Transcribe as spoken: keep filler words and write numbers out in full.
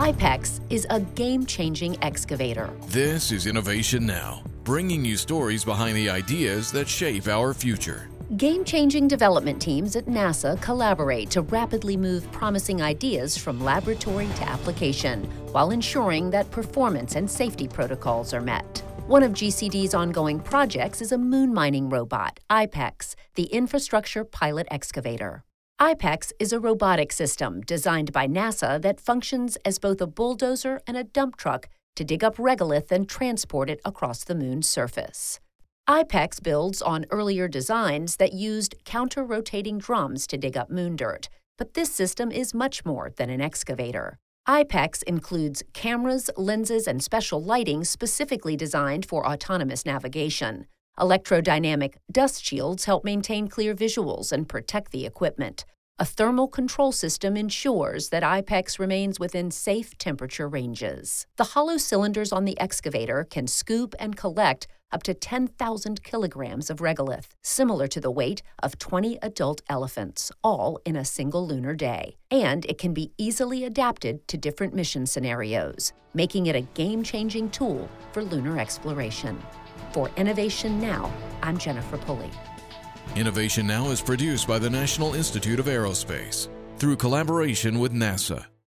IPEX is a game-changing excavator. This is Innovation Now, bringing you stories behind the ideas that shape our future. Game-changing development teams at NASA collaborate to rapidly move promising ideas from laboratory to application, while ensuring that performance and safety protocols are met. One of G C D's ongoing projects is a moon mining robot, IPEX, the Infrastructure Pilot Excavator. IPEX is a robotic system designed by NASA that functions as both a bulldozer and a dump truck to dig up regolith and transport it across the moon's surface. IPEX builds on earlier designs that used counter-rotating drums to dig up moon dirt, but this system is much more than an excavator. IPEX includes cameras, lenses, and special lighting specifically designed for autonomous navigation. Electrodynamic dust shields help maintain clear visuals and protect the equipment. A thermal control system ensures that IPEX remains within safe temperature ranges. The hollow cylinders on the excavator can scoop and collect up to ten thousand kilograms of regolith, similar to the weight of twenty adult elephants, all in a single lunar day. And it can be easily adapted to different mission scenarios, making it a game-changing tool for lunar exploration. For Innovation Now, I'm Jennifer Pulley. Innovation Now is produced by the National Institute of Aerospace through collaboration with NASA.